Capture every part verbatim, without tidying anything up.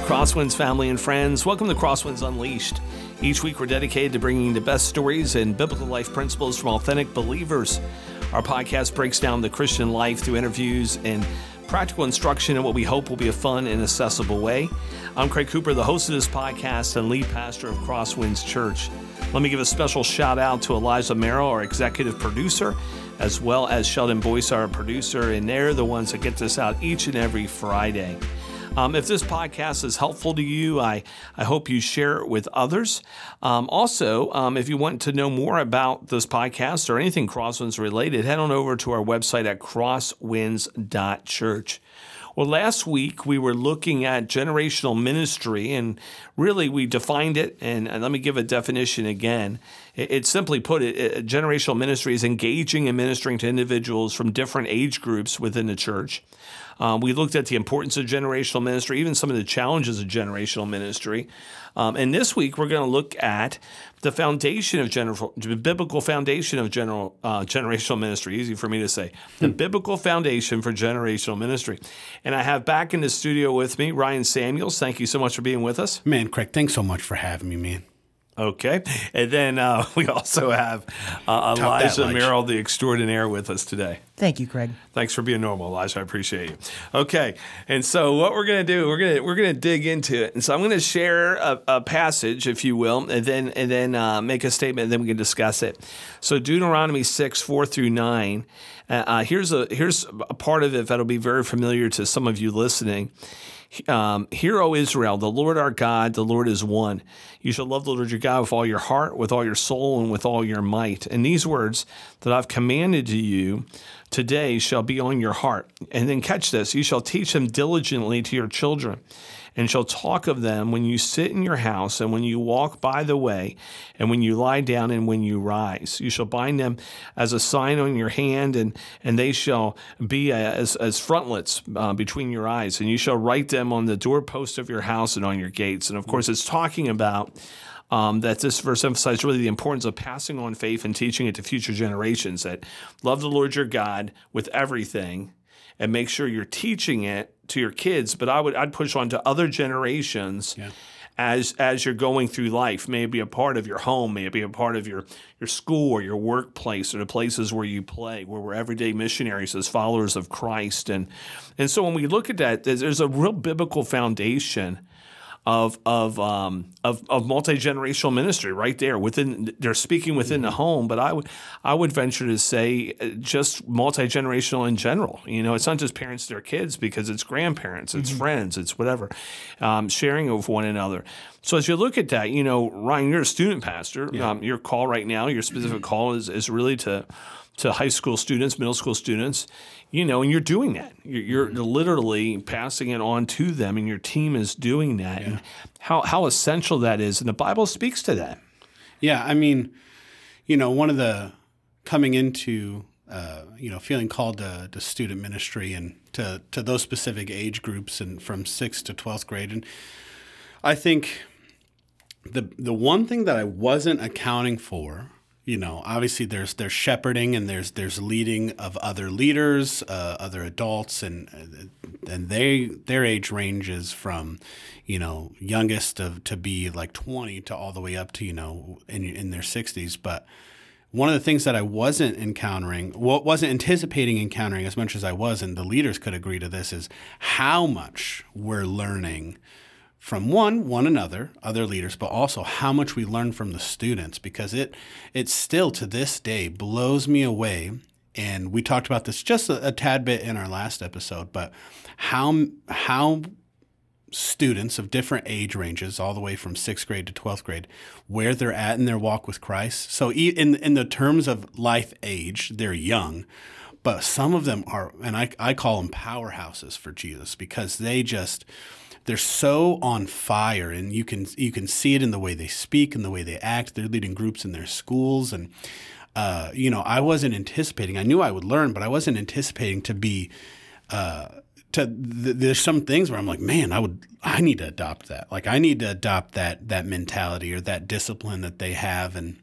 Crosswinds family and friends, welcome to Crosswinds Unleashed. Each week we're dedicated to bringing the best stories and biblical life principles from authentic believers. Our podcast breaks down the Christian life through interviews and practical instruction in what we hope will be a fun and accessible way. I'm Craig Cooper, the host of this podcast and lead pastor of Crosswinds Church. Let me give a special shout out to Elijah Merrill, our executive producer, as well as Sheldon Boyce, our producer, and they're the ones that get this out each and every Friday. Um, if this podcast is helpful to you, I, I hope you share it with others. Um, also, um, if you want to know more about this podcast or anything Crosswinds related, head on over to our website at crosswinds dot church. Well, last week we were looking at generational ministry, and really we defined it, and, and let me give a definition again. It, it simply put, it, it, generational ministry is engaging and ministering to individuals from different age groups within the church. Um, we looked at the importance of generational ministry, even some of the challenges of generational ministry. Um, and this week, we're going to look at the foundation of general, the biblical foundation of general uh, generational ministry. Easy for me to say. The biblical foundation for generational ministry. And I have back in the studio with me Ryan Samuels. Thank you so much for being with us. Man, Craig, thanks so much for having me, man. Okay. And then uh, we also have uh, Elijah Merrill, the extraordinaire, with us today. Thank you, Craig. Thanks for being normal, Elijah. I appreciate you. Okay. And so what we're going to do, we're going to we're going to dig into it. And so I'm going to share a, a passage, if you will, and then and then uh, make a statement, and then we can discuss it. So Deuteronomy six, four through nine. Uh, uh, here's a here's a part of it that'll be very familiar to some of you listening. Um, Hear, O Israel, the Lord our God, the Lord is one. You shall love the Lord your God with all your heart, with all your soul, and with all your might. And these words that I've commanded to you today shall be on your heart. And then catch this, you shall teach them diligently to your children, and shall talk of them when you sit in your house, and when you walk by the way, and when you lie down, and when you rise. You shall bind them as a sign on your hand, and, and they shall be as, as frontlets uh, between your eyes. And you shall write them on the doorpost of your house and on your gates. And of course, it's talking about Um, that this verse emphasizes really the importance of passing on faith and teaching it to future generations, that love the Lord your God with everything, and make sure you're teaching it to your kids. But I would I'd push on to other generations yeah. as as you're going through life. May it be a part of your home, may it be a part of your, your school or your workplace or the places where you play, where we're everyday missionaries as followers of Christ. And and so when we look at that, there's, there's a real biblical foundation of of um of, of multi-generational ministry right there within. They're speaking within mm-hmm. the home, but I would I would venture to say just multi-generational in general. You know, it's not just parents to their kids, because it's grandparents, it's mm-hmm. friends, it's whatever, um, sharing with one another. So as you look at that, you know, Ryan, you're a student pastor. Yeah. Um, your call right now, your specific mm-hmm. call is is really to to high school students, middle school students, you know, and you're doing that. You're, you're mm-hmm. literally passing it on to them, and your team is doing that. Yeah. And how, how essential that is, and the Bible speaks to that. Yeah, I mean, you know, one of the coming into, uh, you know, feeling called to, to student ministry and to, to those specific age groups, and from sixth to twelfth grade, and I think the the one thing that I wasn't accounting for, you know, obviously there's there's shepherding, and there's there's leading of other leaders, uh, other adults, and and they their age ranges from, you know, youngest of to be like twenty to all the way up to, you know, in in their sixties. But one of the things that I wasn't encountering, well, wasn't anticipating encountering as much as I was, and the leaders could agree to this, is how much we're learning from one, one another, other leaders, but also how much we learn from the students, because it it still to this day blows me away. And we talked about this just a, a tad bit in our last episode, but how how students of different age ranges, all the way from sixth grade to twelfth grade, where they're at in their walk with Christ. So in in the terms of life age, they're young, but some of them are, and I, I call them powerhouses for Jesus, because they just, they're so on fire, and you can you can see it in the way they speak and the way they act. They're leading groups in their schools, and uh, you know, I wasn't anticipating. I knew I would learn, but I wasn't anticipating to be. Uh, to th- there's some things where I'm like, man, I would, I need to adopt that. Like, I need to adopt that that mentality or that discipline that they have, and.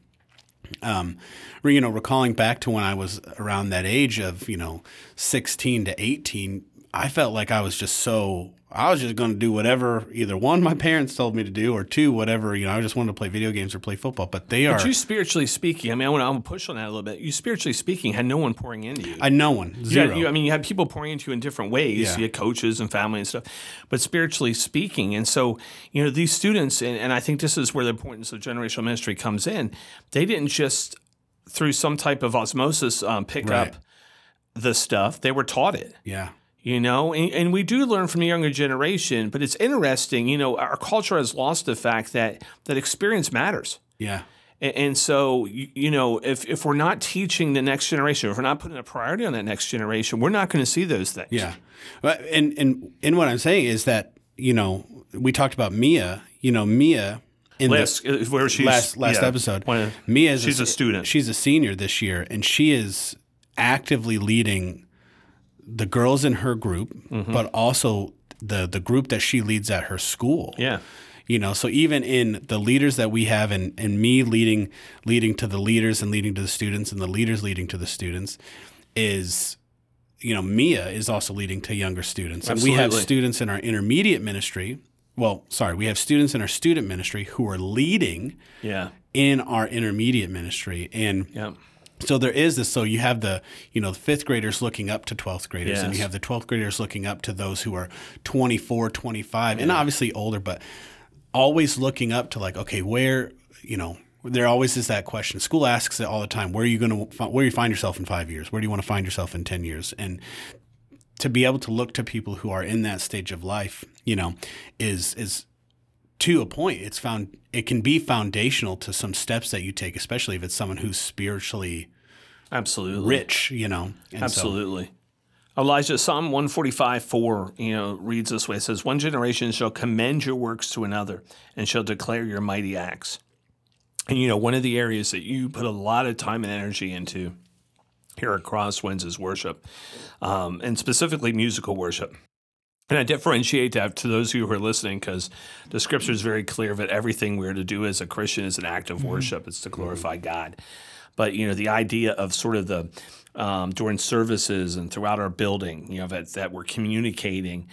Um, you know, recalling back to when I was around that age of, you know, sixteen to eighteen, I felt like I was just so, I was just going to do whatever, either one, my parents told me to do, or two, whatever, you know, I just wanted to play video games or play football. But they are. But you spiritually speaking, I mean, I want to, I want to push on that a little bit. You spiritually speaking had no one pouring into you. I no one. You Zero. had, you, I mean, you had people pouring into you in different ways. Yeah. You had coaches and family and stuff, but spiritually speaking. And so, you know, these students, and, and I think this is where the importance of generational ministry comes in. They didn't just, through some type of osmosis, um, pick Right. up the stuff. They were taught it. Yeah. You know, and, and we do learn from the younger generation, but it's interesting. You know, our culture has lost the fact that that experience matters. Yeah. And, and so, you, you know, if, if we're not teaching the next generation, if we're not putting a priority on that next generation, we're not going to see those things. Yeah. But- And, and, and what I'm saying is that, you know, we talked about Mia, you know, Mia in Last, the uh, where she's, last, last yeah, episode, one of- Mia is she's a student. She's a senior this year, and she is actively leading the girls in her group, Mm-hmm. but also the the group that she leads at her school. Yeah. You know, so even in the leaders that we have, and, and me leading leading to the leaders and leading to the students, and the leaders leading to the students, is, you know, Mia is also leading to younger students. And we have Absolutely. students in our intermediate ministry. Well, sorry, we have students in our student ministry who are leading Yeah. in our intermediate ministry. And Yeah. so there is this, so you have the, you know, the fifth graders looking up to twelfth graders, and Yes. you have the twelfth graders looking up to those who are twenty-four, twenty-five, and obviously older, but always looking up to like, okay, where, you know, there always is that question. School asks it all the time. Where are you going to, where do you find yourself in five years? Where do you want to find yourself in ten years? And to be able to look to people who are in that stage of life, you know, is, is, to a point, it's found it can be foundational to some steps that you take, especially if it's someone who's spiritually Absolutely. rich, you know. And so- Absolutely. Elijah, Psalm one forty-five, four, you know, reads this way. It says, one generation shall commend your works to another and shall declare your mighty acts. And, you know, one of the areas that you put a lot of time and energy into here at Crosswinds is worship, um, and specifically musical worship. And I differentiate that to those of you who are listening because the scripture is very clear that everything we're to do as a Christian is an act of worship. It's to glorify God. But, you know, the idea of sort of the, um, during services and throughout our building, you know, that, that we're communicating,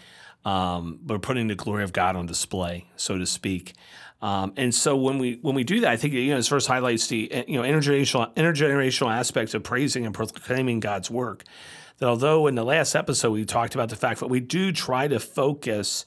um, we're putting the glory of God on display, so to speak. Um, and so when we when we do that, I think, you know, this verse highlights the, you know, intergenerational, intergenerational aspect of praising and proclaiming God's work. That although in the last episode we talked about the fact that we do try to focus,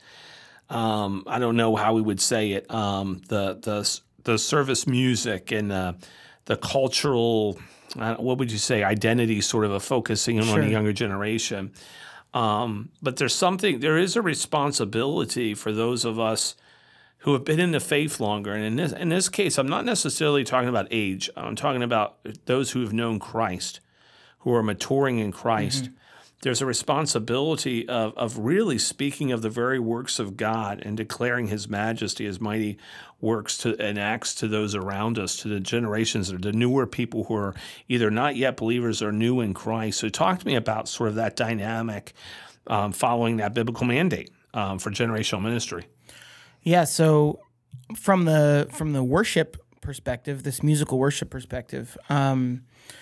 um, I don't know how we would say it, um, the the the service music and the the cultural, uh, what would you say, identity sort of a focusing on Sure. the younger generation. Um, but there's something, there is a responsibility for those of us who have been in the faith longer. And in this in this case, I'm not necessarily talking about age. I'm talking about those who have known Christ, who are maturing in Christ. Mm-hmm. There's a responsibility of, of really speaking of the very works of God and declaring his majesty, his mighty works to, and acts to those around us, to the generations, or the newer people who are either not yet believers or new in Christ. So talk to me about sort of that dynamic um, following that biblical mandate um, for generational ministry. Yeah, so from the from the worship perspective, this musical worship perspective, um,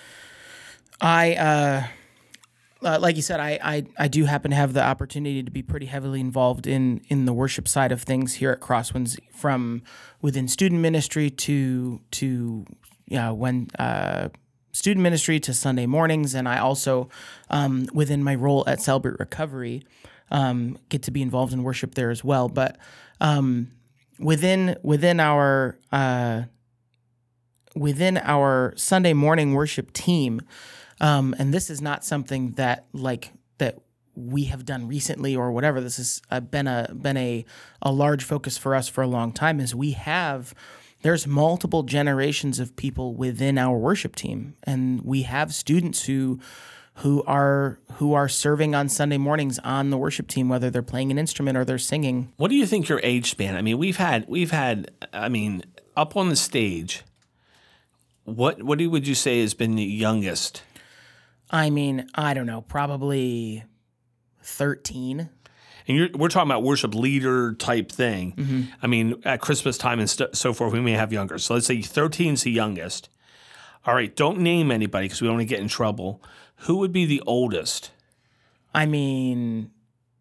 I uh, uh, like you said, I, I I do happen to have the opportunity to be pretty heavily involved in in the worship side of things here at Crosswinds, from within student ministry to to yeah when. Uh, student ministry to Sunday mornings, and I also, um, within my role at Celebrate Recovery, um, get to be involved in worship there as well. But um, within within our uh, within our Sunday morning worship team, um, and this is not something that like that we have done recently or whatever. This has uh, been a been a a large focus for us for a long time. Is we have. There's multiple generations of people within our worship team, and we have students who who are who are serving on Sunday mornings on the worship team, whether they're playing an instrument or they're singing. What do you think your age span? I mean, we've had we've had. I mean, up on the stage. What what do- would you say has been the youngest? I mean, I don't know, probably thirteen. And you're, we're talking about worship leader type thing. Mm-hmm. I mean, at Christmas time and st- so forth, we may have younger. So let's say thirteen is the youngest. All right, don't name anybody because we don't want to get in trouble. Who would be the oldest? I mean,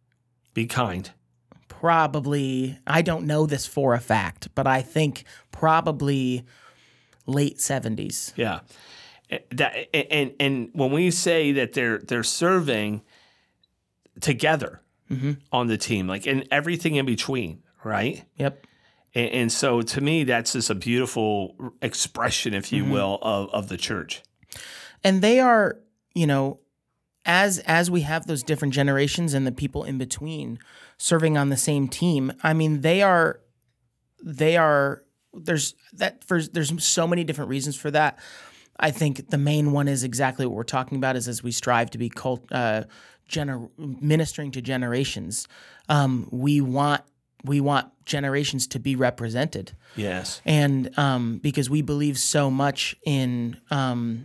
Be kind. Probably, I don't know this for a fact, but I think probably late seventies. Yeah. That, and and when we say that they're they're serving together mm-hmm. on the team, like and everything in between, right? Yep. And, and so to me, that's just a beautiful expression, if you mm-hmm. will, of, of the church. And they are, you know, as as we have those different generations and the people in between serving on the same team, I mean, they are they are there's that for there's so many different reasons for that. I think the main one is exactly what we're talking about is as we strive to be cult, uh, gener- ministering to generations, um, we want we want generations to be represented. Yes, and um, because we believe so much in um,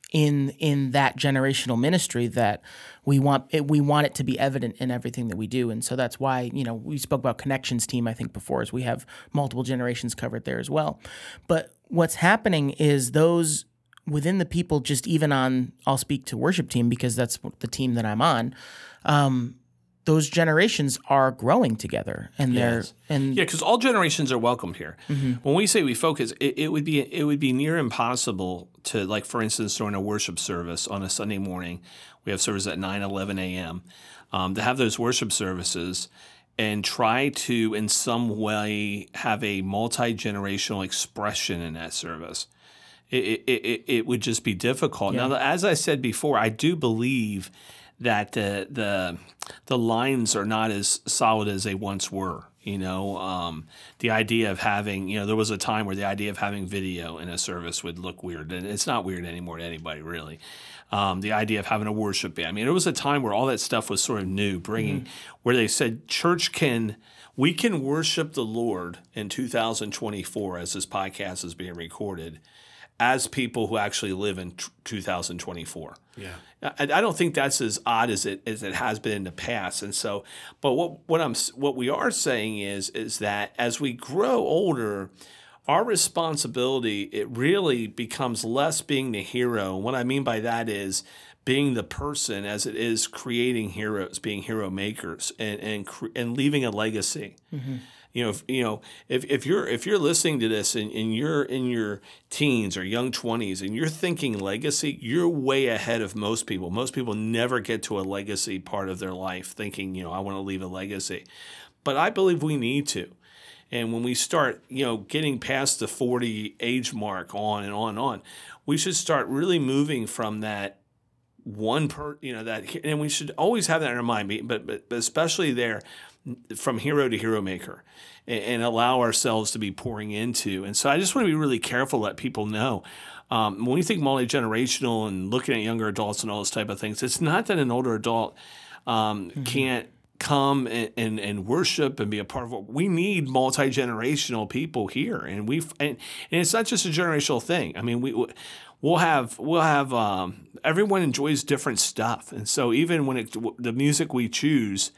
in in that generational ministry that we want it, we want it to be evident in everything that we do, and so that's why you know we spoke about Connections Team I think before, as we have multiple generations covered there as well. But what's happening is those. Within the people, just even on, I'll speak to worship team because that's the team that I'm on. Um, those generations are growing together, and they're yes. and yeah, because all generations are welcome here. Mm-hmm. When we say we focus, it, it would be it would be near impossible to, like, for instance, during a worship service on a Sunday morning, we have service at nine, eleven a.m. Um, to have those worship services and try to in some way have a multi-generational expression in that service. It, it, it would just be difficult. Yeah. Now, as I said before, I do believe that the the the lines are not as solid as they once were. You know, um, the idea of having, you know, there was a time where the idea of having video in a service would look weird, and it's not weird anymore to anybody, really. Um, the idea of having a worship band. I mean, there was a time where all that stuff was sort of new, bringing mm-hmm. where they said church can, we can worship the Lord in two thousand twenty-four as this podcast is being recorded, as people who actually live in two thousand twenty-four. Yeah, I, I don't think that's as odd as it as it has been in the past. And so, but what what I'm what we are saying is is that as we grow older, our responsibility it really becomes less being the hero. And what I mean by that is being the person, as it is creating heroes, being hero makers, and and and leaving a legacy. Mm-hmm. You know, if, you know, if, if you're if you're listening to this and, and you're in your teens or young twenties and you're thinking legacy, you're way ahead of most people. Most people never get to a legacy part of their life thinking, you know, I want to leave a legacy. But I believe we need to. And when we start, you know, getting past the forty age mark on and on and on, we should start really moving from that one per, you know, that, and we should always have that in our mind, but but, but especially there, from hero to hero maker, and, and allow ourselves to be pouring into. And so I just want to be really careful, let people know. Um, when you think multi-generational and looking at younger adults and all those type of things, it's not that an older adult um, mm-hmm. can't come and, and, and worship and be a part of what we need. Multi-generational people here, and we and, and it's not just a generational thing. I mean, we we'll have we'll have um, everyone enjoys different stuff, and so even when it the music we choose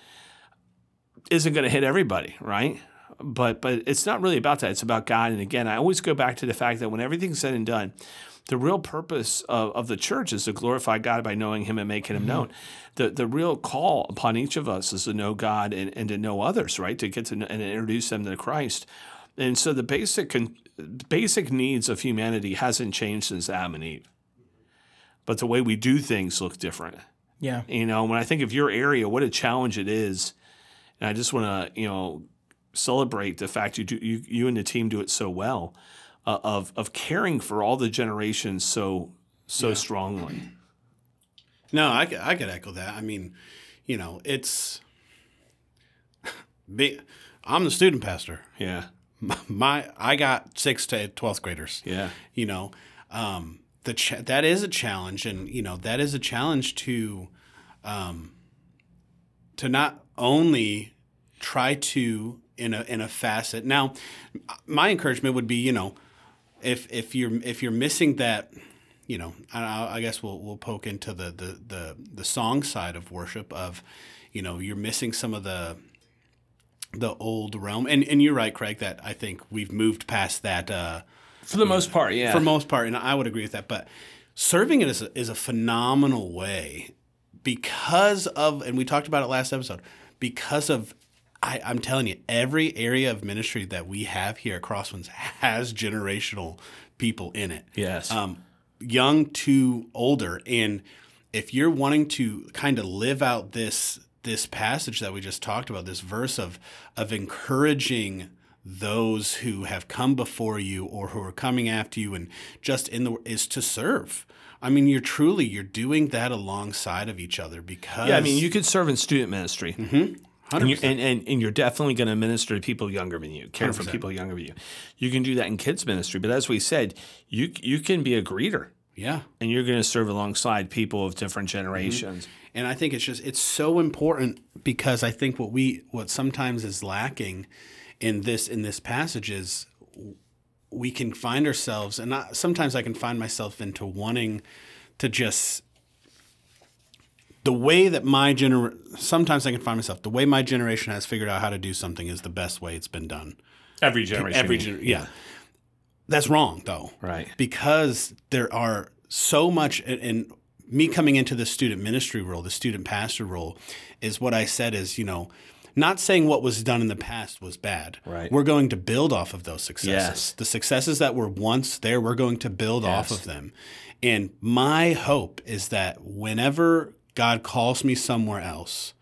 isn't going to hit everybody, right? But but it's not really about that. It's about God. And again, I always go back to the fact that when everything's said and done, the real purpose of, of the church is to glorify God by knowing Him and making Him mm-hmm. known. The the real call upon each of us is to know God and, and to know others, right? To get to know, and introduce them to Christ. And so the basic basic needs of humanity hasn't changed since Adam and Eve. But the way we do things look different. Yeah. You know, when I think of your area, what a challenge it is. And I just want to, you know, celebrate the fact you do you, you and the team do it so well, uh, of of caring for all the generations so so yeah. strongly. No, I could, I could echo that. I mean, you know, it's be, I'm the student pastor. Yeah, my, my I got sixth to twelfth graders. Yeah, you know, um, the ch- that is a challenge, and you know that is a challenge to, um, to not only try to in a in a facet. Now, my encouragement would be, you know, if if you're if you're missing that, you know, I, I guess we'll we'll poke into the, the the the song side of worship of, you know, you're missing some of the the old realm. And and you're right, Craig, that I think we've moved past that. Uh, for the most part, yeah. For most part, and I would agree with that. But serving it is a, is a phenomenal way because of, and we talked about it last episode, because of, I, I'm telling you, every area of ministry that we have here at Crosswinds has generational people in it. Yes. Um, young to older. And if you're wanting to kind of live out this this passage that we just talked about, this verse of of encouraging those who have come before you or who are coming after you, and just in the is to serve. I mean, you're truly you're doing that alongside of each other, because Yeah, I mean, you could serve in student ministry. Mm-hmm. And you're, and, and, and you're definitely going to minister to people younger than you, care one hundred percent. for people younger than you. You can do that in kids ministry. But as we said, you you can be a greeter, Yeah. and you're going to serve alongside people of different generations. Mm-hmm. And I think it's just it's so important, because I think what we what sometimes is lacking in this in this passage is we can find ourselves, and I, sometimes I can find myself into wanting to just the way that my gener sometimes I can find myself the way my generation has figured out how to do something is the best way it's been done. Every generation. Every gener- yeah. That's wrong, though. Right. Because there are so much, and, and me coming into the student ministry role, the student pastor role, is what I said is, you know, not saying what was done in the past was bad. Right. We're going to build off of those successes. Yes. The successes that were once there, we're going to build Yes. off of them. And my hope is that whenever God calls me somewhere else,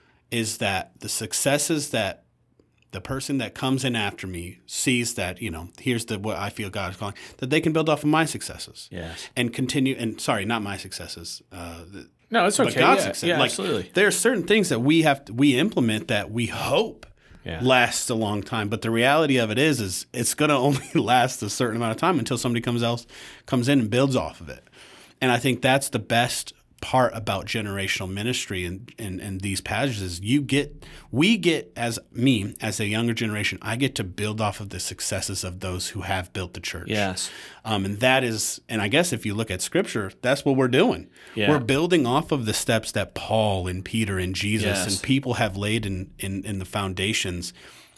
is that the successes that the person that comes in after me sees that, you know, here's the what I feel God is calling, that they can build off of my successes. Yes. And continue, and sorry, not my successes. Uh, No, it's okay. but God's yeah, success. yeah, Like, absolutely. there are certain things that we have to, we implement that we hope Yeah. lasts a long time. But the reality of it is, is it's going to only last a certain amount of time until somebody comes else comes in and builds off of it. And I think that's the best part about generational ministry and, and, and these passages. You get, we get, as me, as a younger generation, I get to build off of the successes of those who have built the church. Yes. Um, and that is, and I guess if you look at Scripture, that's what we're doing. Yeah. We're building off of the steps that Paul and Peter and Jesus Yes. and people have laid in, in, in the foundations,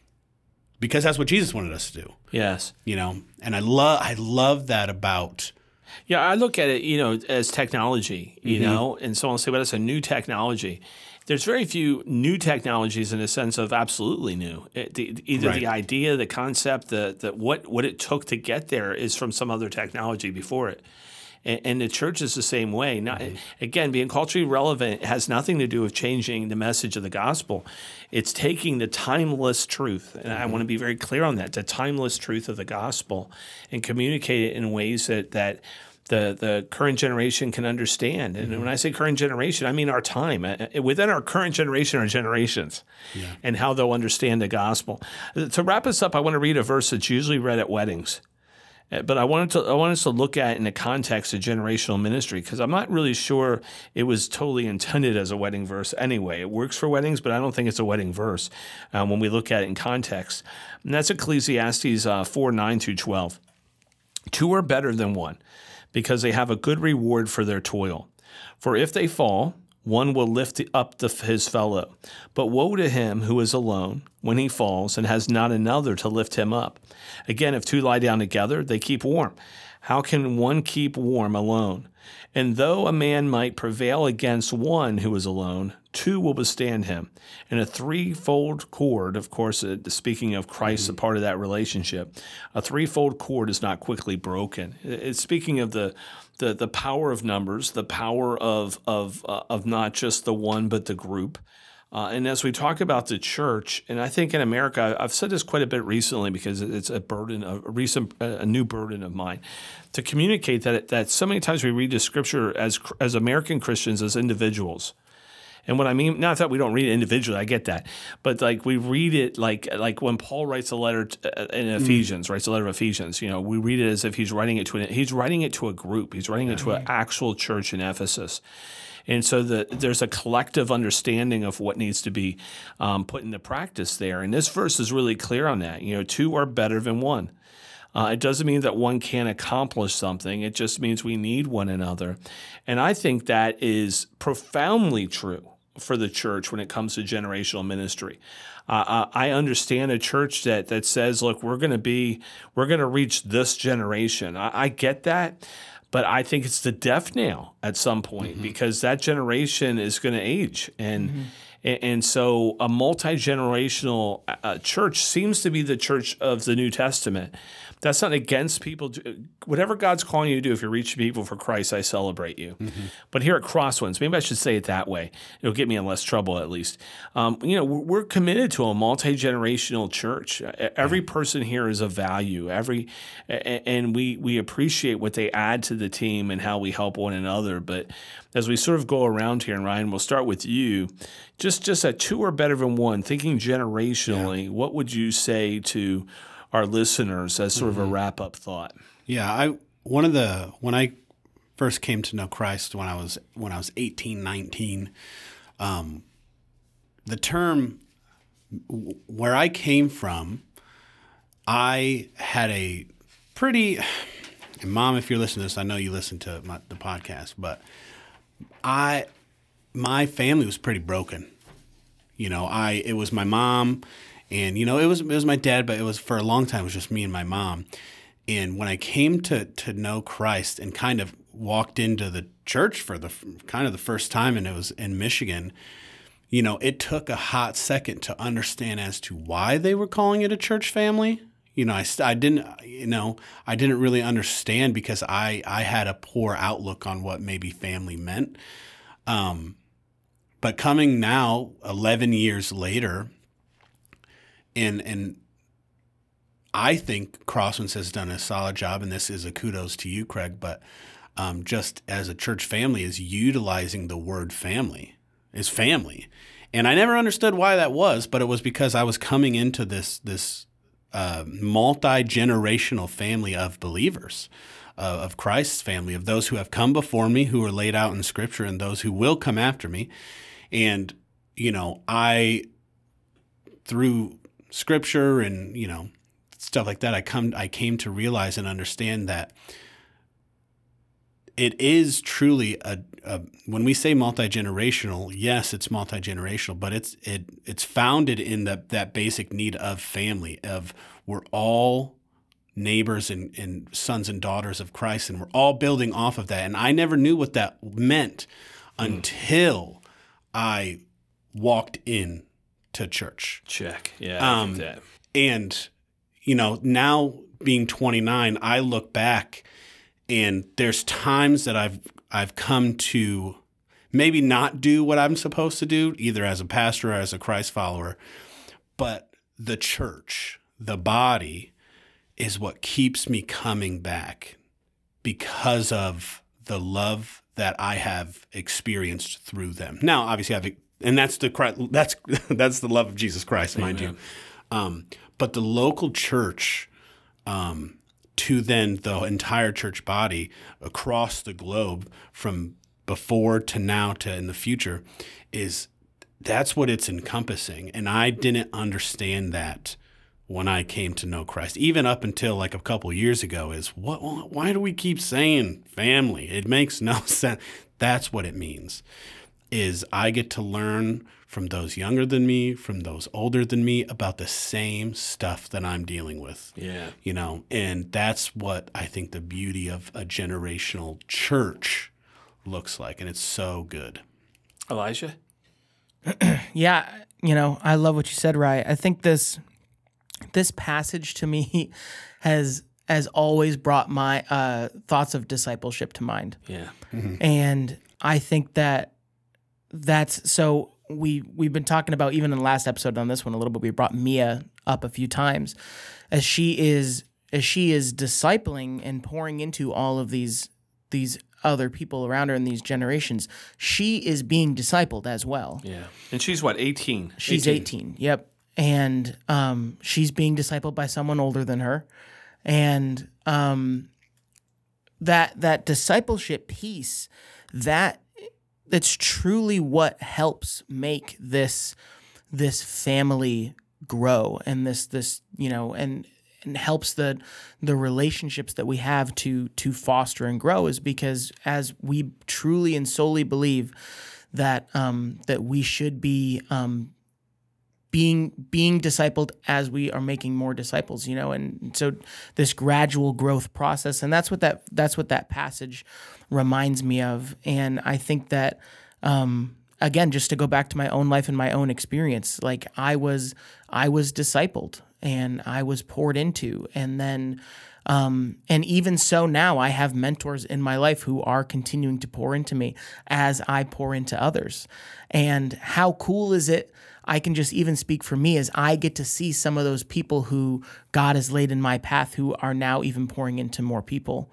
because that's what Jesus wanted us to do. Yes. You know, and I love, I love that about. Yeah, I look at it, you know, as technology, you Mm-hmm. know, and someone will say, well, it's a new technology. There's very few new technologies in the sense of absolutely new. It, the, either Right. the idea, the concept, the, the what what it took to get there is from some other technology before it. And, and the church is the same way. Not, Mm-hmm. Again, being culturally relevant has nothing to do with changing the message of the gospel. It's taking the timeless truth, and I want to be very clear on that, the timeless truth of the gospel, and communicate it in ways that that the the current generation can understand. And when I say current generation, I mean our time. Uh, Within our current generation are generations, and how they'll understand the gospel. To wrap us up, I want to read a verse that's usually read at weddings. Uh, But I wanted to I want us to look at it in the context of generational ministry, because I'm not really sure it was totally intended as a wedding verse anyway. It works for weddings, but I don't think it's a wedding verse um, when we look at it in context. And that's Ecclesiastes uh, four, nine through twelve. Two are better than one, because they have a good reward for their toil. For if they fall, one will lift up the, his fellow. But woe to him who is alone when he falls and has not another to lift him up. Again, if two lie down together, they keep warm. How can one keep warm alone? And though a man might prevail against one who is alone, two will withstand him. And a threefold cord, of course, uh, speaking of Christ, a part of that relationship, a threefold cord is not quickly broken. It's speaking of the the the power of numbers, the power of of uh, of not just the one but the group. Uh, and as we talk about the church, and I think in America, I've said this quite a bit recently because it's a burden, a recent, a new burden of mine, to communicate that that so many times we read the scripture as as American Christians, as individuals. And what I mean, not that we don't read it individually, I get that, but like we read it like like when Paul writes a letter to, in Ephesians, writes a letter of Ephesians. You know, we read it as if he's writing it to an, he's writing it to a group, he's writing it to an actual church in Ephesus. And so the, there's a collective understanding of what needs to be um, put into practice there. And this verse is really clear on that. You know, two are better than one. Uh, it doesn't mean that one can't accomplish something. It just means we need one another. And I think that is profoundly true for the church when it comes to generational ministry. Uh, I understand a church that that says, look, we're going to be, we're going to reach this generation. I, I get that. But I think it's the death nail at some point, mm-hmm. because that generation is going to age, and mm-hmm. And, and so a multi-generational uh, church seems to be the church of the New Testament. That's not against people. Do, whatever God's calling you to do, if you're reaching people for Christ, I celebrate you. Mm-hmm. But here at Crosswinds, maybe I should say it that way. It'll get me in less trouble at least. Um, you know, we're, we're committed to a multi-generational church. Every yeah. person here is of value. Every and we we appreciate what they add to the team and how we help one another. But as we sort of go around here, and Ryan, we'll start with you. Just just a two are better than one. Thinking generationally, yeah. what would you say to our listeners as sort of a wrap-up thought? Yeah, I one of the when I first came to know Christ when I was when I was eighteen, nineteen, um, the term where I came from, I had a pretty. And Mom, if you're listening to this, I know you listen to my, the podcast, but I my family was pretty broken. You know, I it was my mom. And, you know, it was it was my dad, but it was for a long time, it was just me and my mom. And when I came to to know Christ and kind of walked into the church for the kind of the first time, and it was in Michigan, you know, it took a hot second to understand as to why they were calling it a church family. You know, I, I didn't, you know, I didn't really understand because I, I had a poor outlook on what maybe family meant. Um, but coming now, eleven years later, And and I think Crosswinds has done a solid job, and this is a kudos to you, Craig, but um, just as a church family is utilizing the word family, is family. And I never understood why that was, but it was because I was coming into this this uh, multi-generational family of believers, uh, of Christ's family, of those who have come before me, who are laid out in Scripture, and those who will come after me. And, you know, I, through Scripture and, you know, stuff like that, I come I came to realize and understand that it is truly a, a when we say multi-generational, yes, it's multi-generational, but it's it it's founded in the, that basic need of family, of we're all neighbors and, and sons and daughters of Christ, and we're all building off of that. And I never knew what that meant mm. until I walked in to church. Check. Yeah. Um, that. And, you know, now being twenty-nine, I look back and there's times that I've I've come to maybe not do what I'm supposed to do, either as a pastor or as a Christ follower, but the church, the body, is what keeps me coming back because of the love that I have experienced through them. Now, obviously, I've And that's the that's that's the love of Jesus Christ, mind Amen. you. Um, but the local church, um, to then the entire church body across the globe, from before to now to in the future, is that's what it's encompassing. And I didn't understand that when I came to know Christ, even up until like a couple of years ago. Is what? Why do we keep saying family? It makes no sense. That's what it means. Is I get to learn from those younger than me, from those older than me, about the same stuff that I'm dealing with. Yeah. You know, and that's what I think the beauty of a generational church looks like. And it's so good. Elijah? Yeah, you know, I love what you said, Rye. I think this this passage to me has has always brought my uh, thoughts of discipleship to mind. Yeah. Mm-hmm. And I think that That's so we we've been talking about, even in the last episode on this one a little bit, we brought Mia up a few times as she is as she is discipling and pouring into all of these these other people around her in these generations. She is being discipled as well. Yeah. And she's what, eighteen? She's eighteen. Yep. And um, she's being discipled by someone older than her. And um, that that discipleship piece, that That's truly what helps make this this family grow, and this this you know and and helps the the relationships that we have to to foster and grow, is because as we truly and solely believe that um, that we should be um, being being discipled as we are making more disciples, you know, and so this gradual growth process, and that's what that that's what that passage reminds me of. And I think that um, again, just to go back to my own life and my own experience, like I was, I was discipled and I was poured into, and then, um, and even so now I have mentors in my life who are continuing to pour into me as I pour into others. And how cool is it? I can just even speak for me as I get to see some of those people who God has laid in my path who are now even pouring into more people.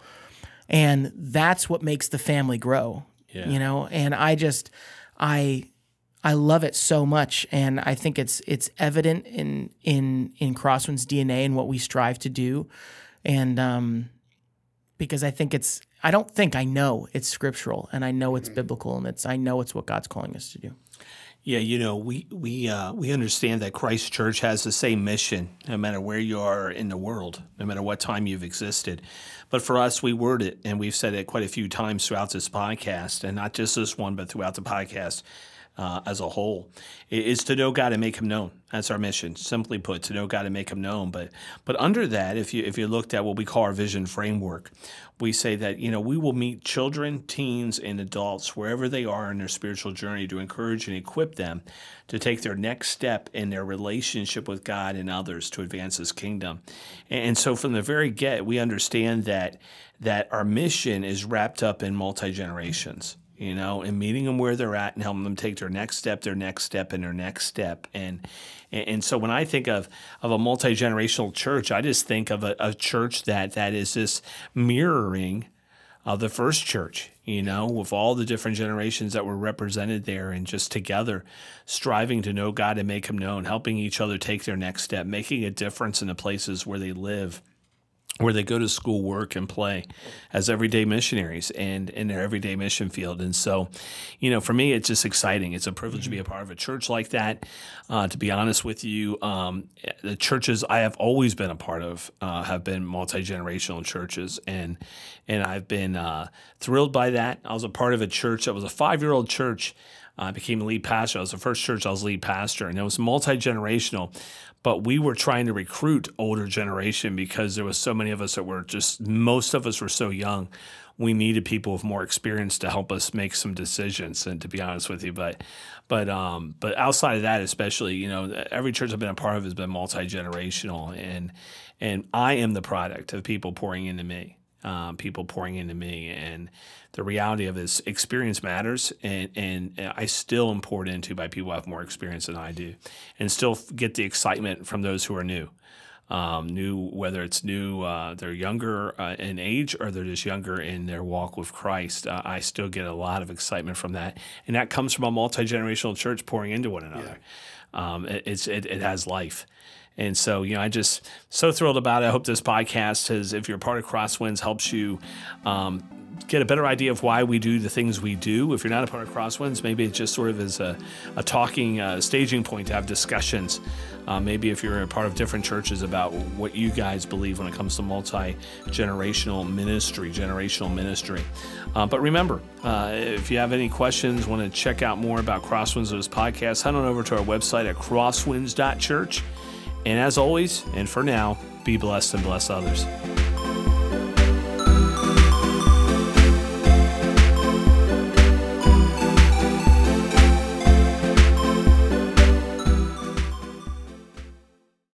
And that's what makes the family grow, yeah. you know? And I just, I, I love it so much. And I think it's, it's evident in, in, in Crosswinds D N A and what we strive to do. And, um, because I think it's, I don't think I know it's scriptural, and I know it's biblical, and it's, I know it's what God's calling us to do. Yeah, you know, we we uh, we understand that Christ Church has the same mission, no matter where you are in the world, no matter what time you've existed. But for us, we word it, and we've said it quite a few times throughout this podcast, and not just this one, but throughout the podcast uh, as a whole, it is to know God and make Him known. That's our mission, simply put, to know God and make Him known. But but under that, if you if you looked at what we call our vision framework, we say that, you know, we will meet children, teens, and adults wherever they are in their spiritual journey to encourage and equip them to take their next step in their relationship with God and others to advance His kingdom. And so from the very get, we understand that that our mission is wrapped up in multi-generations, you know, and meeting them where they're at and helping them take their next step, their next step, and their next step. And and so when I think of, of a multi-generational church, I just think of a, a church that that is just mirroring uh, the first church, you know, with all the different generations that were represented there, and just together striving to know God and make Him known, helping each other take their next step, making a difference in the places where they live, where they go to school, work, and play as everyday missionaries and in their everyday mission field. And so, you know, for me, it's just exciting. It's a privilege to be a part of a church like that. Uh, to be honest with you, um, the churches I have always been a part of uh, have been multi-generational churches, and and I've been uh, thrilled by that. I was a part of a church that was a five-year-old church. I became a lead pastor. I was the first church I was lead pastor, and it was multi-generational. But we were trying to recruit older generation because there was so many of us that were just, most of us were so young. We needed people with more experience to help us make some decisions, and to be honest with you. But but um, but outside of that, especially, you know, every church I've been a part of has been multi-generational, and and I am the product of people pouring into me. Um, people pouring into me, and the reality of this experience matters, and, and I still am poured into by people who have more experience than I do, and still get the excitement from those who are new. Um, new, whether it's new, uh, they're younger uh, in age, or they're just younger in their walk with Christ. Uh, I still get a lot of excitement from that, and that comes from a multi-generational church pouring into one another. Yeah. Um, it, it's it, it has life. And so, you know, I just so thrilled about it. I hope this podcast has, if you're a part of Crosswinds, helps you um, get a better idea of why we do the things we do. If you're not a part of Crosswinds, maybe it just sort of is a, a talking uh, staging point to have discussions. Uh, maybe if you're a part of different churches, about what you guys believe when it comes to multi-generational ministry, generational ministry. Uh, but remember, uh, if you have any questions, want to check out more about Crosswinds or this podcast, head on over to our website at crosswinds dot church. And as always, and for now, be blessed and bless others.